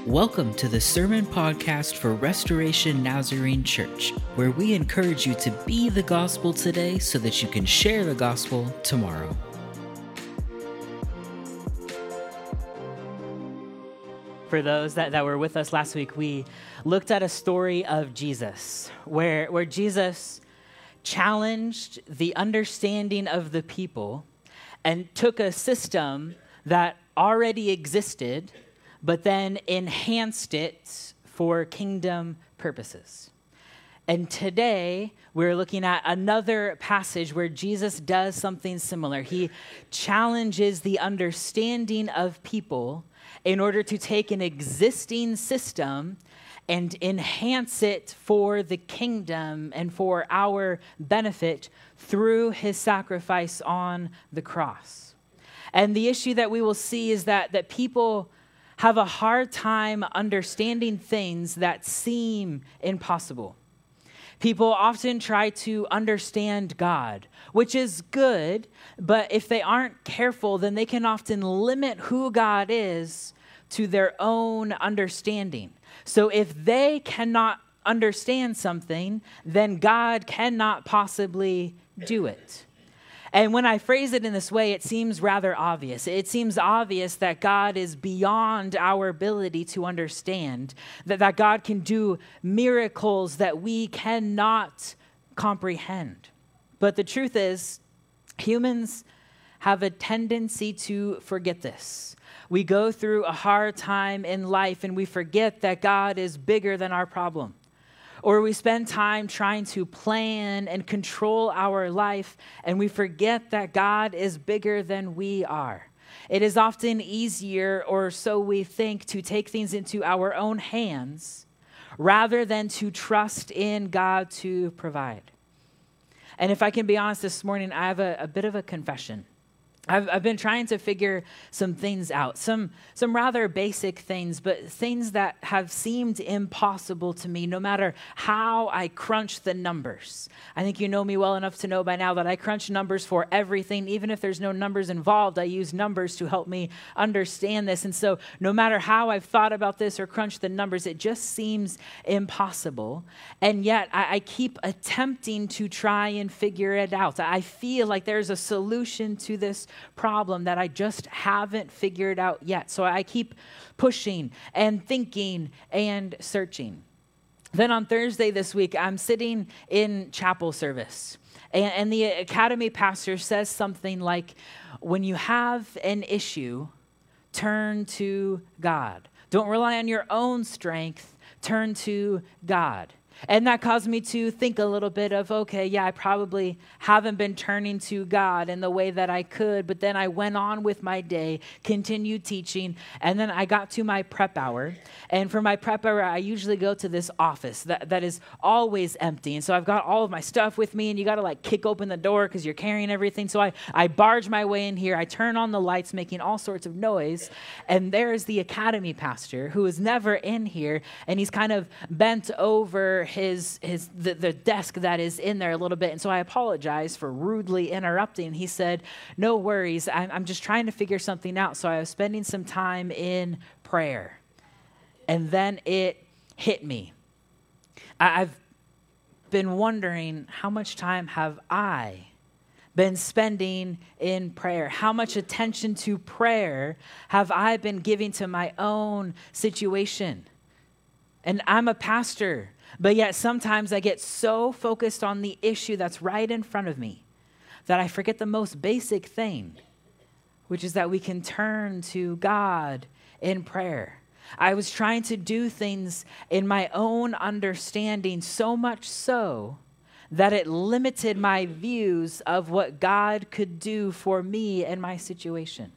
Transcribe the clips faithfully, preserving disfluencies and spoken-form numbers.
Welcome to the Sermon Podcast for Restoration Nazarene Church, where we encourage you to be the gospel today so that you can share the gospel tomorrow. For those that, that were with us last week, we looked at a story of Jesus, where, where Jesus challenged the understanding of the people and took a system that already existed, but then enhanced it for kingdom purposes. And today, we're looking at another passage where Jesus does something similar. He challenges the understanding of people in order to take an existing system and enhance it for the kingdom and for our benefit through his sacrifice on the cross. And the issue that we will see is that, that people have a hard time understanding things that seem impossible. People often try to understand God, which is good, but if they aren't careful, then they can often limit who God is to their own understanding. So if they cannot understand something, then God cannot possibly do it. And when I phrase it in this way, it seems rather obvious. It seems obvious that God is beyond our ability to understand, that, that God can do miracles that we cannot comprehend. But the truth is, humans have a tendency to forget this. We go through a hard time in life and we forget that God is bigger than our problem. Or we spend time trying to plan and control our life, and we forget that God is bigger than we are. It is often easier, or so we think, to take things into our own hands rather than to trust in God to provide. And if I can be honest this morning, I have a, a bit of a confession. I've, I've been trying to figure some things out, some some rather basic things, but things that have seemed impossible to me no matter how I crunch the numbers. I think you know me well enough to know by now that I crunch numbers for everything. Even if there's no numbers involved, I use numbers to help me understand this. And so no matter how I've thought about this or crunched the numbers, it just seems impossible. And yet I, I keep attempting to try and figure it out. I feel like there's a solution to this problem that I just haven't figured out yet. So I keep pushing and thinking and searching. Then on Thursday this week, I'm sitting in chapel service, and, and the academy pastor says something like, when you have an issue, turn to God. Don't rely on your own strength, turn to God. And that caused me to think a little bit of, okay, yeah, I probably haven't been turning to God in the way that I could, but then I went on with my day, continued teaching, and then I got to my prep hour. And for my prep hour, I usually go to this office that, that is always empty. And so I've got all of my stuff with me, and you got to like kick open the door because you're carrying everything. So I, I barge my way in here. I turn on the lights, making all sorts of noise. And there's the academy pastor who is never in here, and he's kind of bent over his his the, the desk that is in there a little bit. And so I apologize for rudely interrupting. He said, no worries, I'm, I'm just trying to figure something out. So I was spending some time in prayer. And then it hit me. I, I've been wondering, how much time have I been spending in prayer? How much attention to prayer have I been giving to my own situation? And I'm a pastor, but yet sometimes I get so focused on the issue that's right in front of me that I forget the most basic thing, which is that we can turn to God in prayer. I was trying to do things in my own understanding, so much so that it limited my views of what God could do for me and my situation.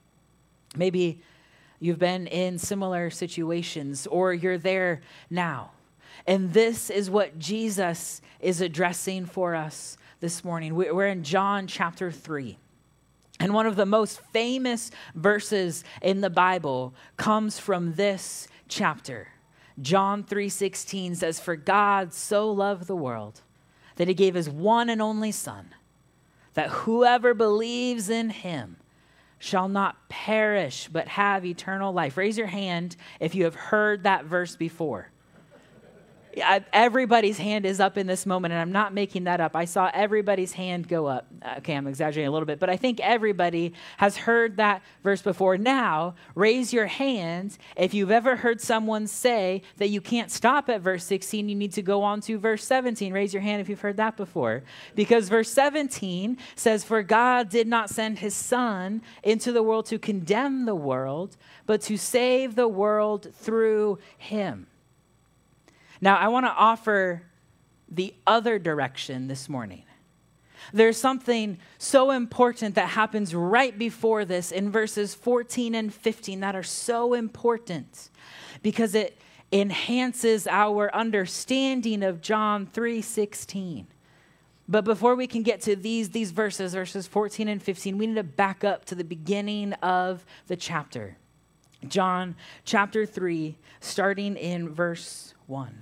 Maybe you've been in similar situations, or you're there now. And this is what Jesus is addressing for us this morning. We're in John chapter three. And one of the most famous verses in the Bible comes from this chapter. John three sixteen says, "For God so loved the world that he gave his one and only Son, that whoever believes in him shall not perish, but have eternal life. Raise your hand if you have heard that verse before. I, everybody's hand is up in this moment, and I'm not making that up. I saw everybody's hand go up. Okay, I'm exaggerating a little bit, but I think everybody has heard that verse before. Now, raise your hand if you've ever heard someone say that you can't stop at verse sixteen, you need to go on to verse seventeen. Raise your hand if you've heard that before. Because verse seventeen says, "For God did not send his Son into the world to condemn the world, but to save the world through him." Now, I want to offer the other direction this morning. There's something so important that happens right before this in verses fourteen and fifteen that are so important because it enhances our understanding of John three sixteen. But before we can get to these, these verses, verses fourteen and fifteen, we need to back up to the beginning of the chapter. John chapter three, starting in verse one.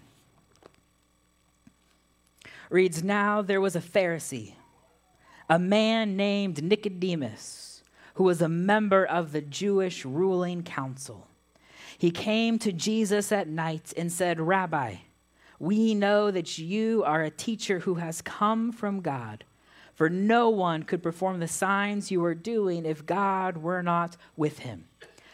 Reads, "Now there was a Pharisee, a man named Nicodemus, who was a member of the Jewish ruling council. He came to Jesus at night and said, 'Rabbi, we know that you are a teacher who has come from God, for no one could perform the signs you are doing if God were not with him.'"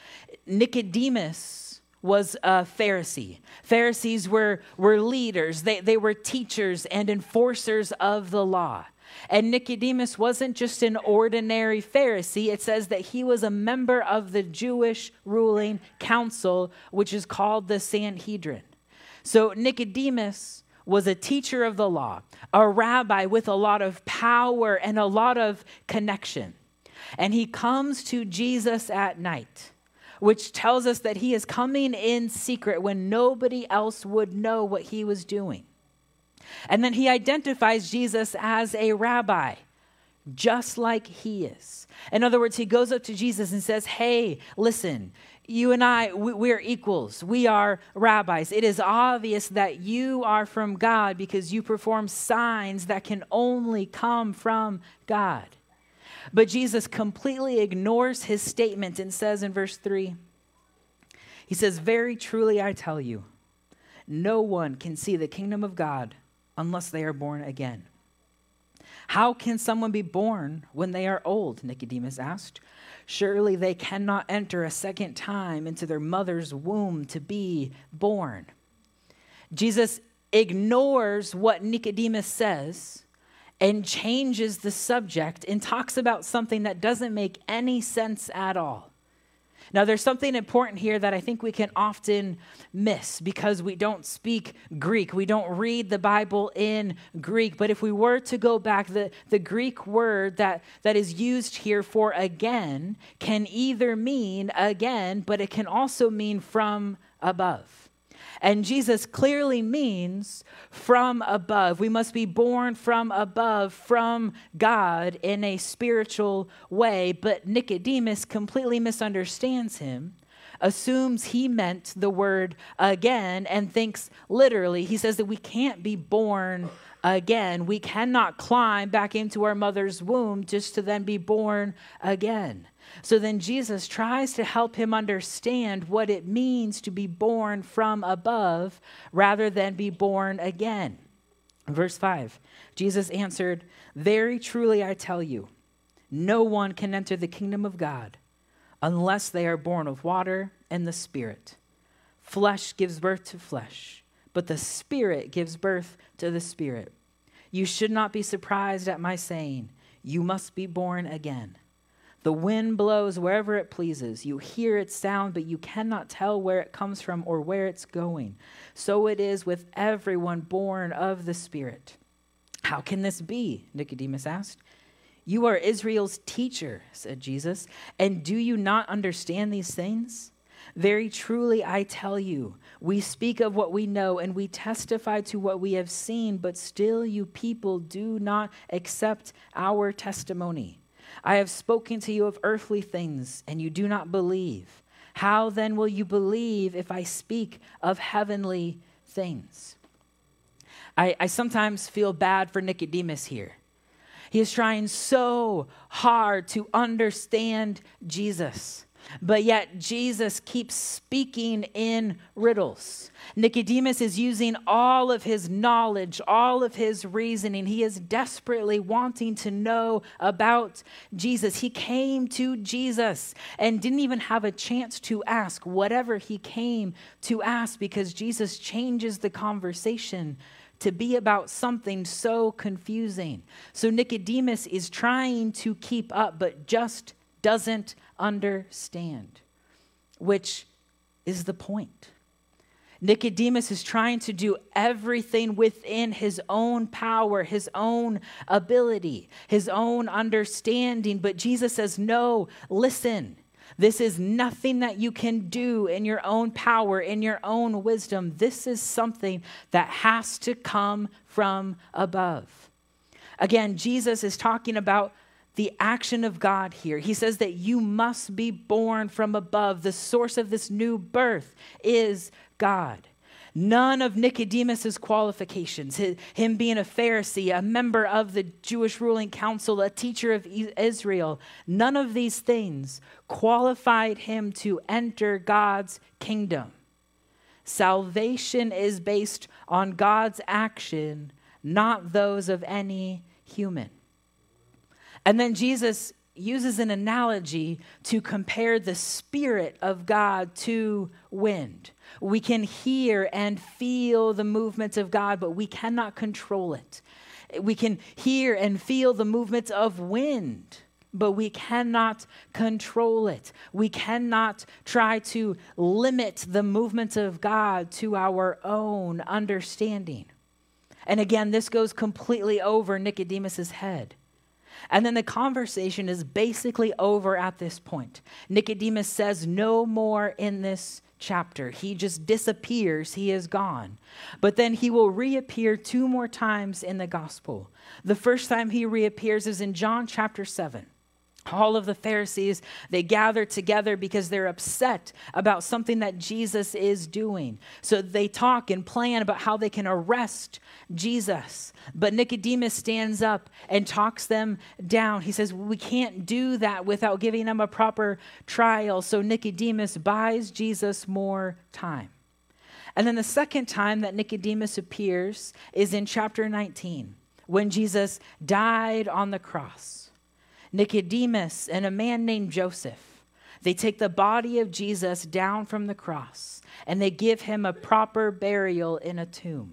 Nicodemus was a Pharisee. Pharisees were, were leaders. They, they were teachers and enforcers of the law. And Nicodemus wasn't just an ordinary Pharisee. It says that he was a member of the Jewish ruling council, which is called the Sanhedrin. So Nicodemus was a teacher of the law, a rabbi with a lot of power and a lot of connection. And he comes to Jesus at night, which tells us that he is coming in secret when nobody else would know what he was doing. And then he identifies Jesus as a rabbi, just like he is. In other words, he goes up to Jesus and says, "Hey, listen, you and I, we, we are equals. We are rabbis. It is obvious that you are from God because you perform signs that can only come from God." But Jesus completely ignores his statement and says in verse three, he says, "Very truly I tell you, no one can see the kingdom of God unless they are born again." "How can someone be born when they are old?" Nicodemus asked. "Surely they cannot enter a second time into their mother's womb to be born." Jesus ignores what Nicodemus says and changes the subject and talks about something that doesn't make any sense at all. Now, there's something important here that I think we can often miss because we don't speak Greek. We don't read the Bible in Greek. But if we were to go back, the, the Greek word that, that is used here for again can either mean again, but it can also mean from above. And Jesus clearly means from above. We must be born from above, from God in a spiritual way. But Nicodemus completely misunderstands him, assumes he meant the word again, and thinks literally. He says that we can't be born again. We cannot climb back into our mother's womb just to then be born again. So then Jesus tries to help him understand what it means to be born from above rather than be born again. Verse five, Jesus answered, "Very truly I tell you, no one can enter the kingdom of God unless they are born of water and the Spirit. Flesh gives birth to flesh, but the Spirit gives birth to the Spirit. You should not be surprised at my saying, 'You must be born again.' The wind blows wherever it pleases. You hear its sound, but you cannot tell where it comes from or where it's going. So it is with everyone born of the Spirit." "How can this be?" Nicodemus asked. "You are Israel's teacher," said Jesus, "and do you not understand these things? Very truly I tell you, we speak of what we know and we testify to what we have seen, but still you people do not accept our testimony. I have spoken to you of earthly things, and you do not believe. How then will you believe if I speak of heavenly things?" I, I sometimes feel bad for Nicodemus here. He is trying so hard to understand Jesus. But yet Jesus keeps speaking in riddles. Nicodemus is using all of his knowledge, all of his reasoning. He is desperately wanting to know about Jesus. He came to Jesus and didn't even have a chance to ask whatever he came to ask, because Jesus changes the conversation to be about something so confusing. So Nicodemus is trying to keep up, but just doesn't understand, which is the point. Nicodemus is trying to do everything within his own power, his own ability, his own understanding. But Jesus says, no, listen, this is nothing that you can do in your own power, in your own wisdom. This is something that has to come from above. Again, Jesus is talking about the action of God here. He says that you must be born from above. The source of this new birth is God. None of Nicodemus's qualifications, his, him being a Pharisee, a member of the Jewish ruling council, a teacher of Israel, none of these things qualified him to enter God's kingdom. Salvation is based on God's action, not those of any human. And then Jesus uses an analogy to compare the Spirit of God to wind. We can hear and feel the movements of God, but we cannot control it. We can hear and feel the movements of wind, but we cannot control it. We cannot try to limit the movements of God to our own understanding. And again, this goes completely over Nicodemus's head. And then the conversation is basically over at this point. Nicodemus says no more in this chapter. He just disappears. He is gone. But then he will reappear two more times in the gospel. The first time he reappears is in John chapter seven. All of the Pharisees, they gather together because they're upset about something that Jesus is doing. So they talk and plan about how they can arrest Jesus. But Nicodemus stands up and talks them down. He says, we can't do that without giving them a proper trial. So Nicodemus buys Jesus more time. And then the second time that Nicodemus appears is in chapter nineteen, when Jesus died on the cross. Nicodemus and a man named Joseph, they take the body of Jesus down from the cross and they give him a proper burial in a tomb.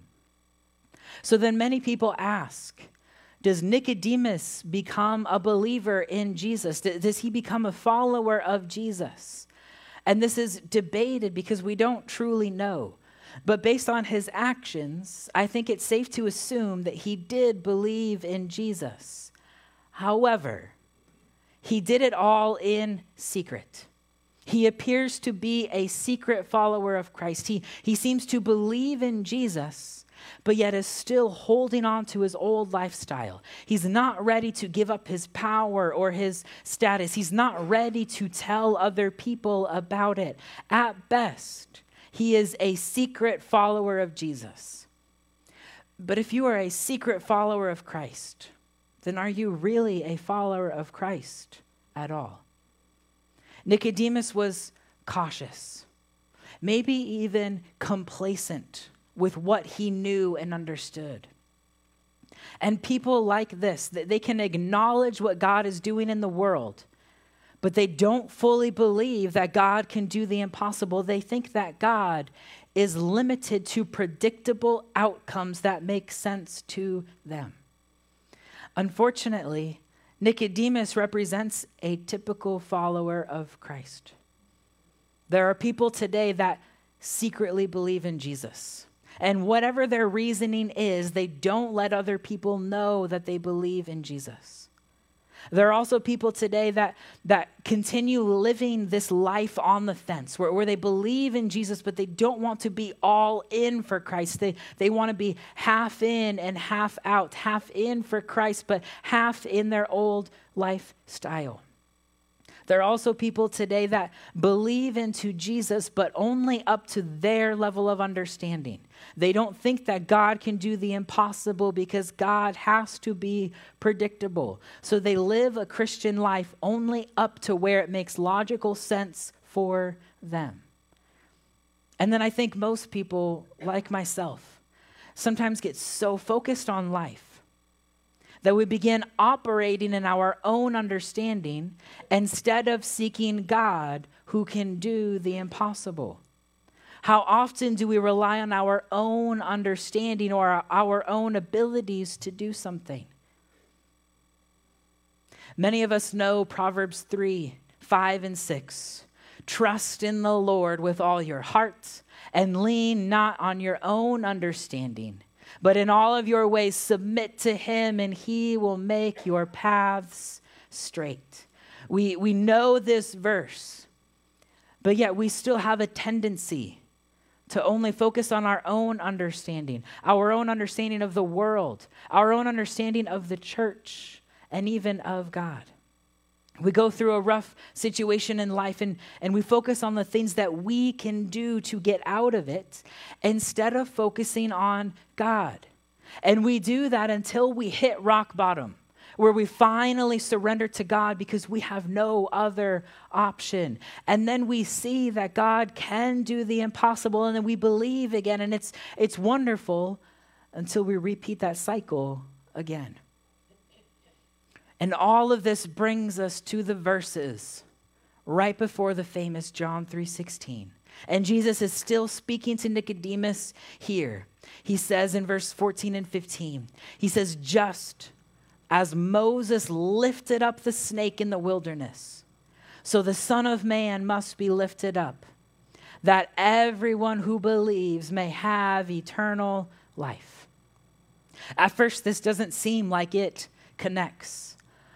So then many people ask, does Nicodemus become a believer in Jesus? Does he become a follower of Jesus? And this is debated because we don't truly know. But based on his actions, I think it's safe to assume that he did believe in Jesus. However, he did it all in secret. He appears to be a secret follower of Christ. He, he seems to believe in Jesus, but yet is still holding on to his old lifestyle. He's not ready to give up his power or his status. He's not ready to tell other people about it. At best, he is a secret follower of Jesus. But if you are a secret follower of Christ, then are you really a follower of Christ at all? Nicodemus was cautious, maybe even complacent with what he knew and understood. And people like this, they can acknowledge what God is doing in the world, but they don't fully believe that God can do the impossible. They think that God is limited to predictable outcomes that make sense to them. Unfortunately, Nicodemus represents a typical follower of Christ. There are people today that secretly believe in Jesus. And whatever their reasoning is, they don't let other people know that they believe in Jesus. There are also people today that, that continue living this life on the fence, where, where they believe in Jesus, but they don't want to be all in for Christ. They, they want to be half in and half out, half in for Christ, but half in their old lifestyle. There are also people today that believe into Jesus, but only up to their level of understanding. They don't think that God can do the impossible because God has to be predictable. So they live a Christian life only up to where it makes logical sense for them. And then I think most people, like myself, sometimes get so focused on life that we begin operating in our own understanding instead of seeking God who can do the impossible. How often do we rely on our own understanding or our, our own abilities to do something? Many of us know Proverbs three, five, and six. Trust in the Lord with all your heart and lean not on your own understanding, but in all of your ways submit to him and he will make your paths straight. We, we know this verse, but yet we still have a tendency to only focus on our own understanding, our own understanding of the world, our own understanding of the church, and even of God. We go through a rough situation in life and, and we focus on the things that we can do to get out of it instead of focusing on God. And we do that until we hit rock bottom, where we finally surrender to God because we have no other option. And then we see that God can do the impossible, and then we believe again, and it's it's wonderful until we repeat that cycle again. And all of this brings us to the verses right before the famous John three sixteen. And Jesus is still speaking to Nicodemus here. He says in verse fourteen and fifteen, he says, just as Moses lifted up the snake in the wilderness, so the Son of Man must be lifted up, that everyone who believes may have eternal life. At first, this doesn't seem like it connects,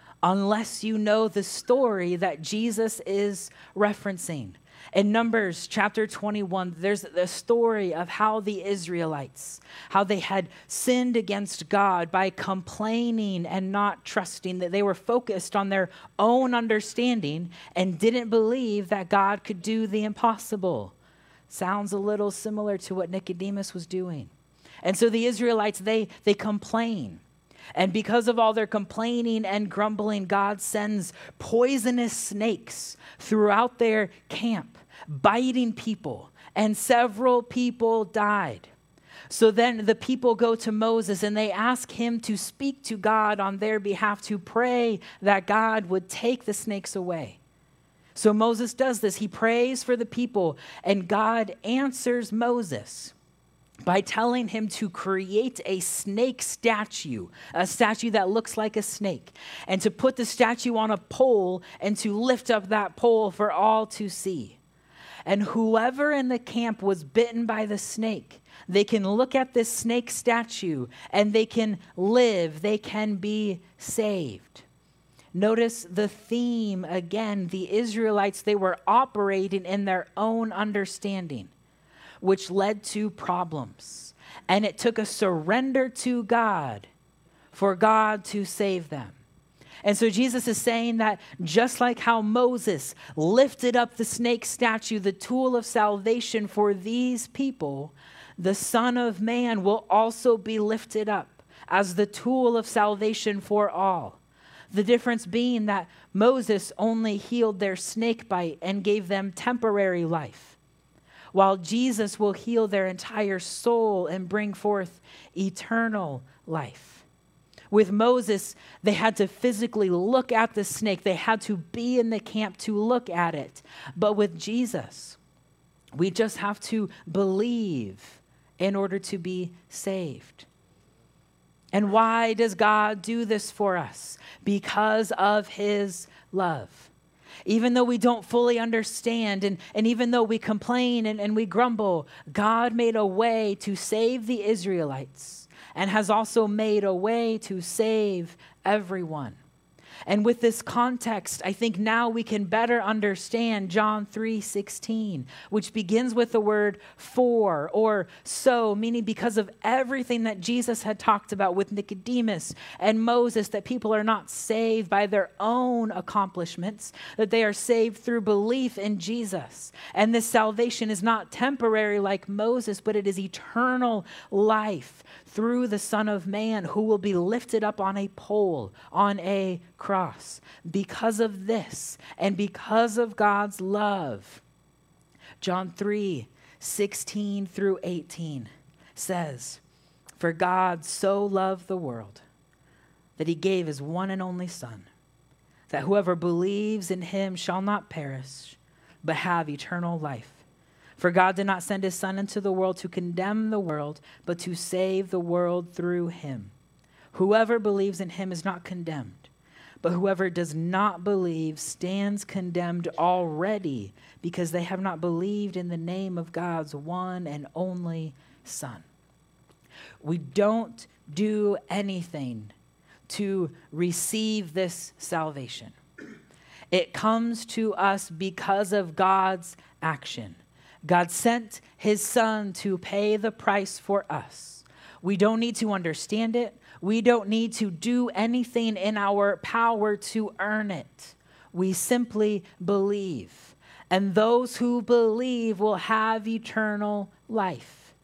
unless you know the story that Jesus is referencing. In Numbers chapter twenty-one, there's the story of how the Israelites, how they had sinned against God by complaining and not trusting, that they were focused on their own understanding and didn't believe that God could do the impossible. Sounds a little similar to what Nicodemus was doing. And so the Israelites, they, they complain. And because of all their complaining and grumbling, God sends poisonous snakes throughout their camp, biting people, and several people died. So then the people go to Moses and they ask him to speak to God on their behalf, to pray that God would take the snakes away. So Moses does this. He prays for the people, and God answers Moses by telling him to create a snake statue, a statue that looks like a snake, and to put the statue on a pole and to lift up that pole for all to see. And whoever in the camp was bitten by the snake, they can look at this snake statue and they can live, they can be saved. Notice the theme again. The Israelites, they were operating in their own understanding, which led to problems. And it took a surrender to God for God to save them. And so Jesus is saying that just like how Moses lifted up the snake statue, the tool of salvation for these people, the Son of Man will also be lifted up as the tool of salvation for all. The difference being that Moses only healed their snake bite and gave them temporary life, while Jesus will heal their entire soul and bring forth eternal life. With Moses, they had to physically look at the snake. They had to be in the camp to look at it. But with Jesus, we just have to believe in order to be saved. And why does God do this for us? Because of his love. Even though we don't fully understand, and, and even though we complain and, and we grumble, God made a way to save the Israelites and has also made a way to save everyone. And with this context, I think now we can better understand John three sixteen, which begins with the word for or so, meaning because of everything that Jesus had talked about with Nicodemus and Moses, that people are not saved by their own accomplishments, that they are saved through belief in Jesus. And this salvation is not temporary like Moses, but it is eternal life through the Son of Man, who will be lifted up on a pole, on a cross. Because of this, and because of God's love, John three sixteen through eighteen says, "For God so loved the world that he gave his one and only Son, that whoever believes in him shall not perish, but have eternal life. For God did not send his Son into the world to condemn the world, but to save the world through him. Whoever believes in him is not condemned, but whoever does not believe stands condemned already, because they have not believed in the name of God's one and only Son." We don't do anything to receive this salvation. It comes to us because of God's action. God sent his Son to pay the price for us. We don't need to understand it. We don't need to do anything in our power to earn it. We simply believe. And those who believe will have eternal life.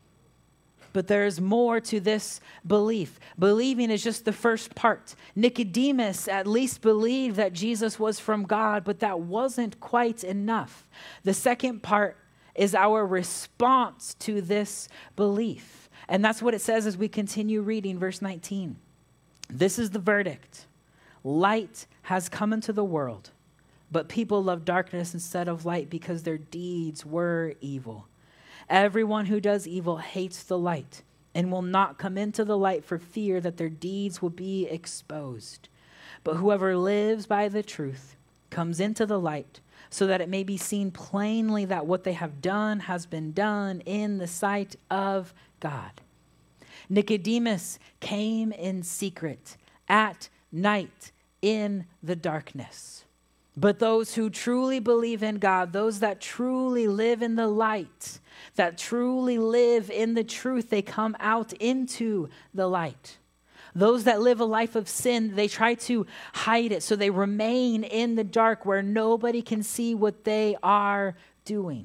But there's more to this belief. Believing is just the first part. Nicodemus at least believed that Jesus was from God, but that wasn't quite enough. The second part is our response to this belief. And that's what it says as we continue reading verse nineteen. "This is the verdict. Light has come into the world, but people love darkness instead of light because their deeds were evil. Everyone who does evil hates the light and will not come into the light for fear that their deeds will be exposed. But whoever lives by the truth comes into the light, so that it may be seen plainly that what they have done has been done in the sight of God." Nicodemus came in secret, at night, in the darkness. But those who truly believe in God, those that truly live in the light, that truly live in the truth, they come out into the light. Those that live a life of sin, they try to hide it, so they remain in the dark where nobody can see what they are doing.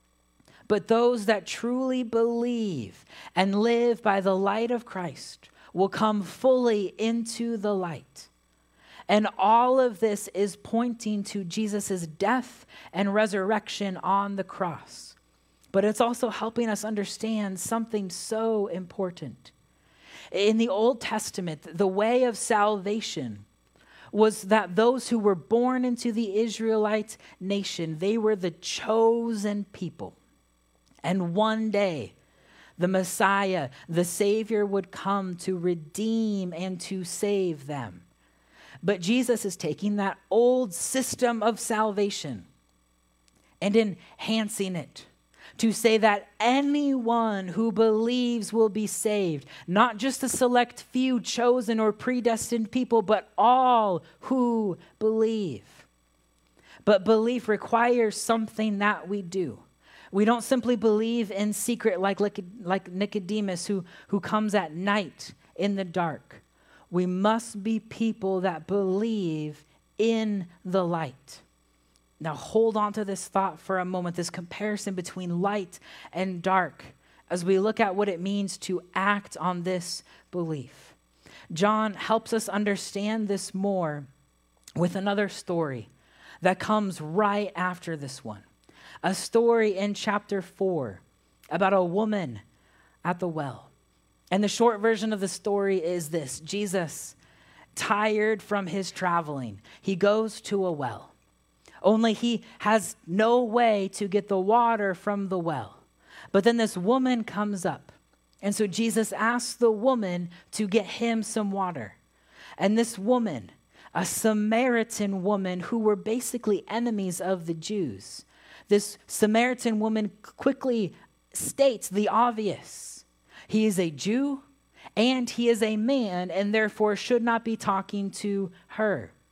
But those that truly believe and live by the light of Christ will come fully into the light. And all of this is pointing to Jesus' death and resurrection on the cross. But it's also helping us understand something so important. In the Old Testament, the way of salvation was that those who were born into the Israelite nation, they were the chosen people. And one day, the Messiah, the Savior, would come to redeem and to save them. But Jesus is taking that old system of salvation and enhancing it to say that anyone who believes will be saved, not just a select few chosen or predestined people, but all who believe. But belief requires something that we do. We don't simply believe in secret like, like Nicodemus who, who comes at night in the dark. We must be people that believe in the light. Now hold on to this thought for a moment, this comparison between light and dark, as we look at what it means to act on this belief. John helps us understand this more with another story that comes right after this one. A story in chapter four about a woman at the well. And the short version of the story is this: Jesus, tired from his traveling, he goes to a well. Only he has no way to get the water from the well. But then this woman comes up. And so Jesus asks the woman to get him some water. And this woman, a Samaritan woman who were basically enemies of the Jews, this Samaritan woman quickly states the obvious. He is a Jew and he is a man and therefore should not be talking to her.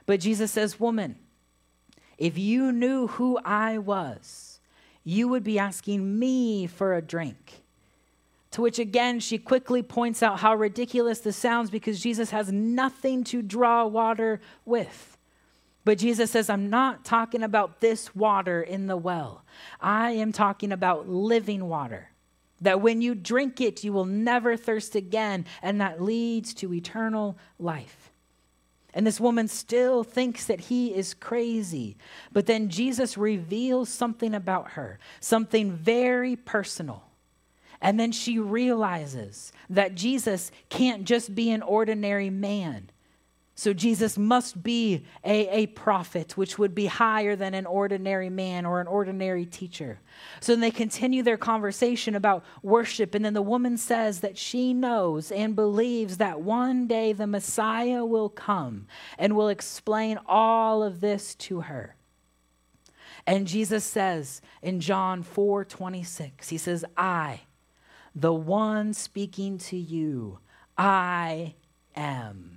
But Jesus says, woman, if you knew who I was, you would be asking me for a drink. To which again, she quickly points out how ridiculous this sounds because Jesus has nothing to draw water with. But Jesus says, I'm not talking about this water in the well. I am talking about living water, that when you drink it, you will never thirst again, and that leads to eternal life. And this woman still thinks that he is crazy. But then Jesus reveals something about her, something very personal. And then she realizes that Jesus can't just be an ordinary man. So Jesus must be a, a prophet, which would be higher than an ordinary man or an ordinary teacher. So then they continue their conversation about worship. And then the woman says that she knows and believes that one day the Messiah will come and will explain all of this to her. And Jesus says in John four twenty-six, he says, I, the one speaking to you, I am.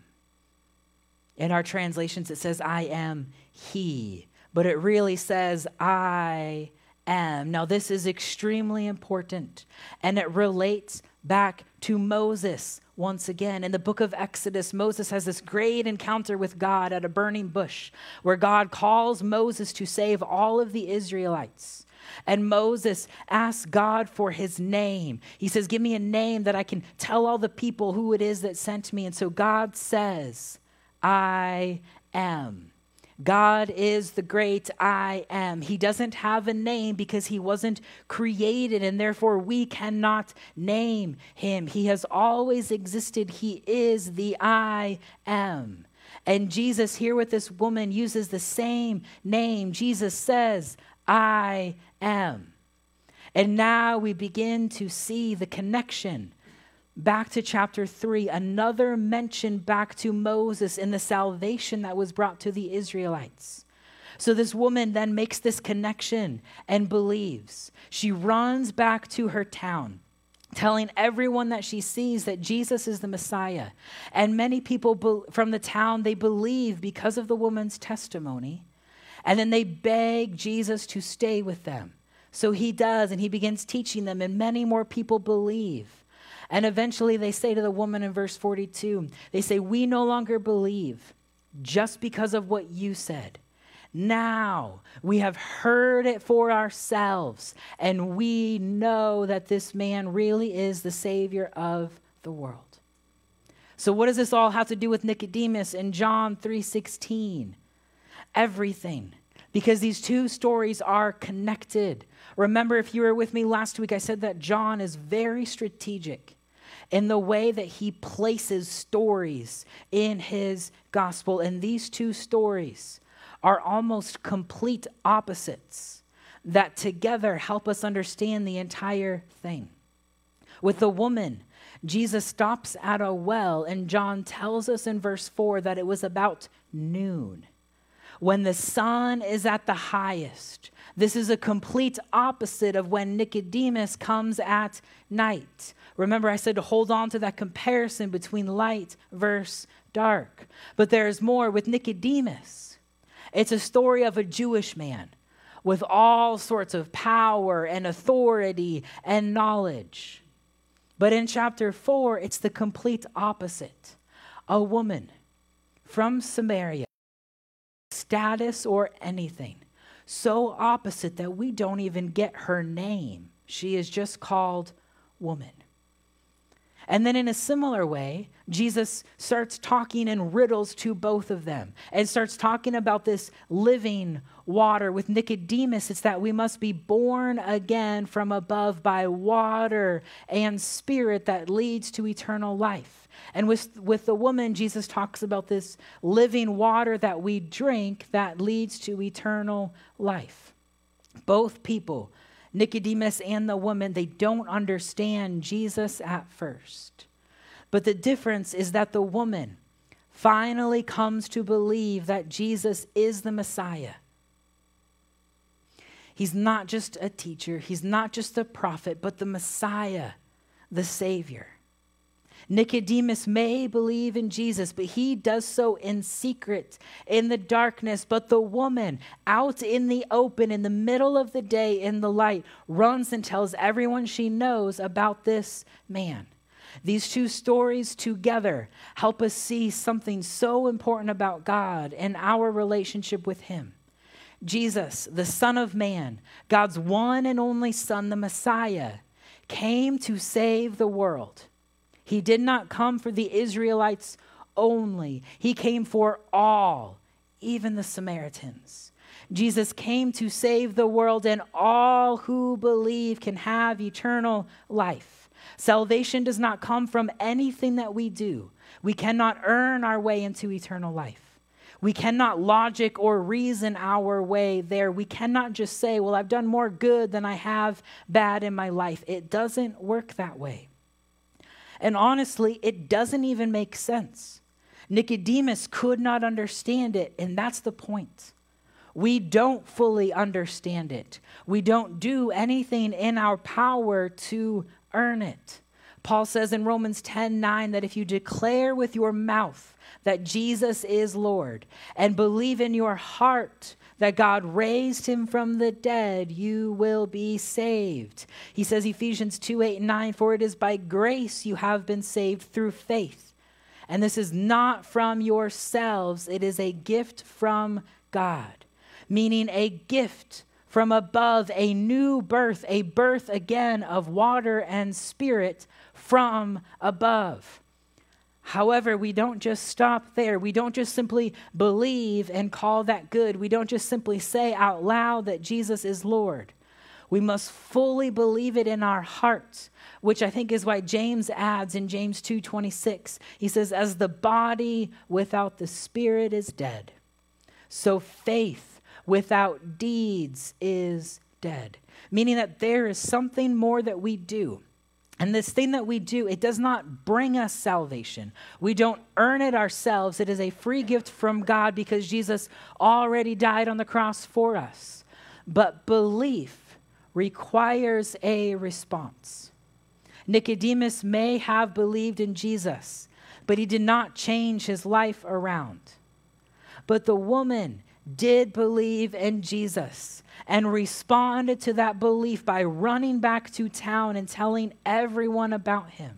In our translations, it says, I am he, but it really says, I am. Now, this is extremely important, and it relates back to Moses once again. In the book of Exodus, Moses has this great encounter with God at a burning bush, where God calls Moses to save all of the Israelites. And Moses asks God for his name. He says, give me a name that I can tell all the people who it is that sent me. And so God says, I am. God is the great I am. He doesn't have a name because he wasn't created, and therefore we cannot name him. He has always existed. He is the I am. And Jesus here with this woman uses the same name. Jesus says, I am. And now we begin to see the connection back to chapter three, another mention back to Moses in the salvation that was brought to the Israelites. So this woman then makes this connection and believes. She runs back to her town, telling everyone that she sees that Jesus is the Messiah. And many people be- from the town, they believe because of the woman's testimony. And then they beg Jesus to stay with them. So he does, and he begins teaching them, and many more people believe. And eventually they say to the woman in verse forty-two, they say, we no longer believe just because of what you said. Now we have heard it for ourselves, and we know that this man really is the Savior of the world. So what does this all have to do with Nicodemus in John three sixteen? Everything. Because these two stories are connected. Remember, if you were with me last week, I said that John is very strategic in the way that he places stories in his gospel. And these two stories are almost complete opposites that together help us understand the entire thing. With the woman, Jesus stops at a well, and John tells us in verse four that it was about noon, when the sun is at the highest. This is a complete opposite of when Nicodemus comes at night. Remember, I said to hold on to that comparison between light versus dark. But there's more with Nicodemus. It's a story of a Jewish man with all sorts of power and authority and knowledge. But in chapter four, it's the complete opposite. A woman from Samaria, status or anything, so opposite that we don't even get her name. She is just called woman. And then in a similar way, Jesus starts talking in riddles to both of them and starts talking about this living water. With Nicodemus, it's that we must be born again from above by water and spirit that leads to eternal life. And with, with the woman, Jesus talks about this living water that we drink that leads to eternal life. Both people, Nicodemus and the woman, they don't understand Jesus at first. But the difference is that the woman finally comes to believe that Jesus is the Messiah. He's not just a teacher, he's not just a prophet, but the Messiah, the Savior. Nicodemus may believe in Jesus, but he does so in secret, in the darkness. But the woman out in the open, in the middle of the day, in the light, runs and tells everyone she knows about this man. These two stories together help us see something so important about God and our relationship with him. Jesus, the Son of Man, God's one and only Son, the Messiah, came to save the world. He did not come for the Israelites only. He came for all, even the Samaritans. Jesus came to save the world, and all who believe can have eternal life. Salvation does not come from anything that we do. We cannot earn our way into eternal life. We cannot logic or reason our way there. We cannot just say, well, I've done more good than I have bad in my life. It doesn't work that way. And honestly, it doesn't even make sense. Nicodemus could not understand it, and that's the point. We don't fully understand it. We don't do anything in our power to earn it. Paul says in Romans ten nine that if you declare with your mouth that Jesus is Lord and believe in your heart that God raised him from the dead, you will be saved. He says, Ephesians two eight and nine, for it is by grace you have been saved through faith. And this is not from yourselves, it is a gift from God, meaning a gift from above, a new birth, a birth again of water and spirit from above. However, we don't just stop there. We don't just simply believe and call that good. We don't just simply say out loud that Jesus is Lord. We must fully believe it in our hearts, which I think is why James adds in James two twenty-six. He says, as the body without the spirit is dead, so faith without deeds is dead. Meaning that there is something more that we do. And this thing that we do, it does not bring us salvation. We don't earn it ourselves. It is a free gift from God because Jesus already died on the cross for us. But belief requires a response. Nicodemus may have believed in Jesus, but he did not change his life around. But the woman did believe in Jesus and responded to that belief by running back to town and telling everyone about him.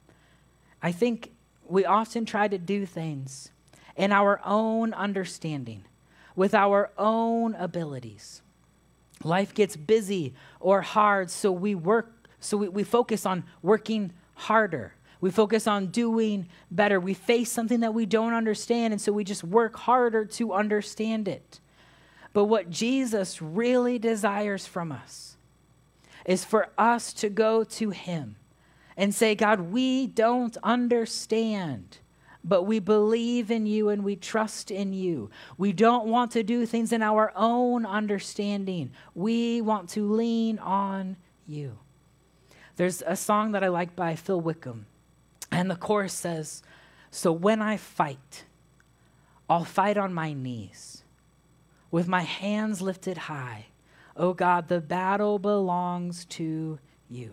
I think we often try to do things in our own understanding, with our own abilities. Life gets busy or hard, so we work, so we, we focus on working harder. We focus on doing better. We face something that we don't understand, and so we just work harder to understand it. But what Jesus really desires from us is for us to go to him and say, God, we don't understand, but we believe in you and we trust in you. We don't want to do things in our own understanding. We want to lean on you. There's a song that I like by Phil Wickham. And the chorus says, so when I fight, I'll fight on my knees with my hands lifted high. Oh God, the battle belongs to you.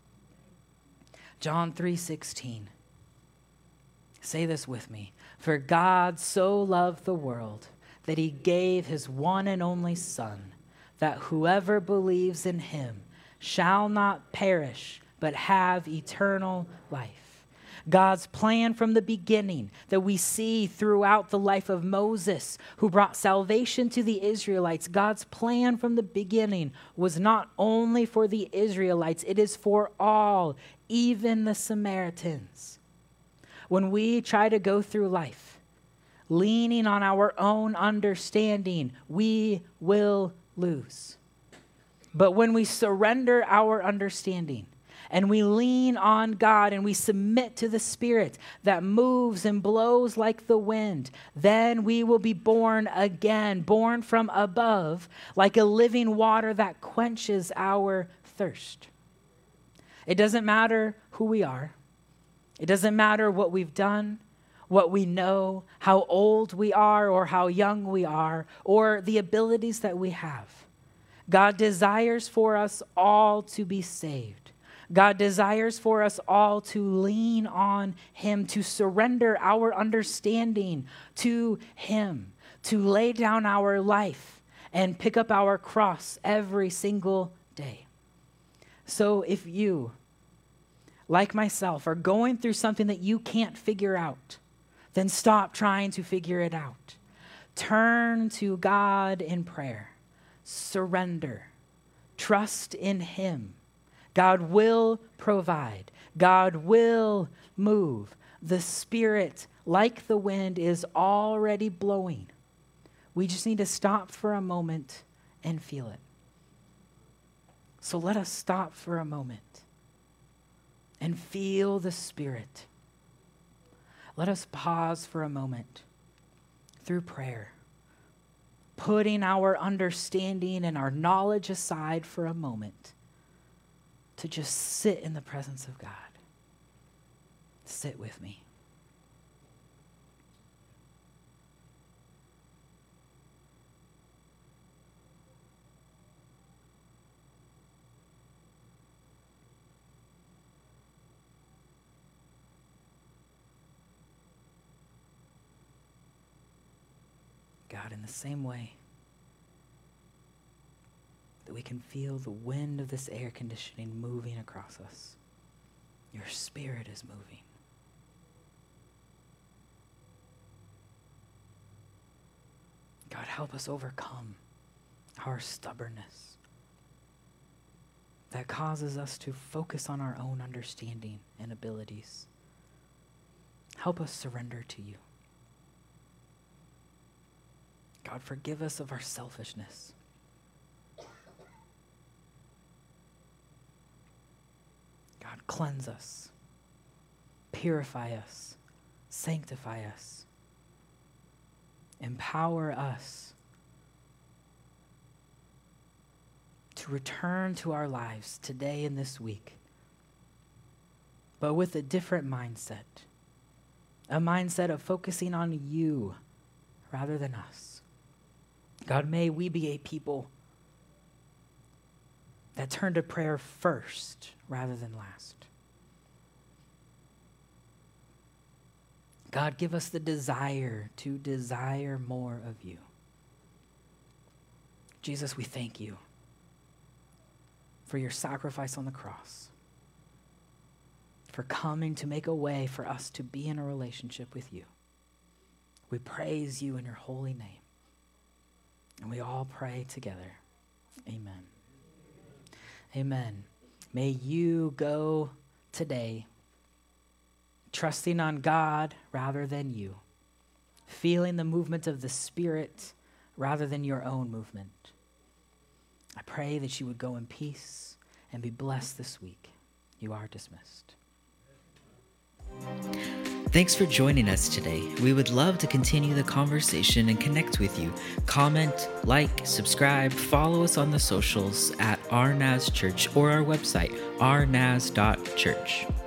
John three sixteen. Say this with me. For God so loved the world that he gave his one and only Son, that whoever believes in him shall not perish, but have eternal life. God's plan from the beginning that we see throughout the life of Moses, who brought salvation to the Israelites. God's plan from the beginning was not only for the Israelites, it is for all, even the Samaritans. When we try to go through life, leaning on our own understanding, we will lose. But when we surrender our understanding, and we lean on God and we submit to the Spirit that moves and blows like the wind, then we will be born again, born from above, like a living water that quenches our thirst. It doesn't matter who we are. It doesn't matter what we've done, what we know, how old we are or how young we are, or the abilities that we have. God desires for us all to be saved. God desires for us all to lean on him, to surrender our understanding to him, to lay down our life and pick up our cross every single day. So if you, like myself, are going through something that you can't figure out, then stop trying to figure it out. Turn to God in prayer. Surrender. Trust in him. God will provide. God will move. The Spirit, like the wind, is already blowing. We just need to stop for a moment and feel it. So let us stop for a moment and feel the Spirit. Let us pause for a moment through prayer, putting our understanding and our knowledge aside for a moment to just sit in the presence of God. Sit with me. God, in the same way that we can feel the wind of this air conditioning moving across us, your Spirit is moving. God, help us overcome our stubbornness that causes us to focus on our own understanding and abilities. Help us surrender to you. God, forgive us of our selfishness. God, cleanse us, purify us, sanctify us, empower us to return to our lives today and this week, but with a different mindset, a mindset of focusing on you rather than us. God, may we be a people that turn to prayer first rather than last. God, give us the desire to desire more of you. Jesus, we thank you for your sacrifice on the cross, for coming to make a way for us to be in a relationship with you. We praise you in your holy name. And we all pray together. Amen. Amen. May you go today trusting on God rather than you, feeling the movement of the Spirit rather than your own movement. I pray that you would go in peace and be blessed this week. You are dismissed. Thanks for joining us today. We would love to continue the conversation and connect with you. Comment, like, subscribe, follow us on the socials at our N A S Church or our website, our N A S dot church.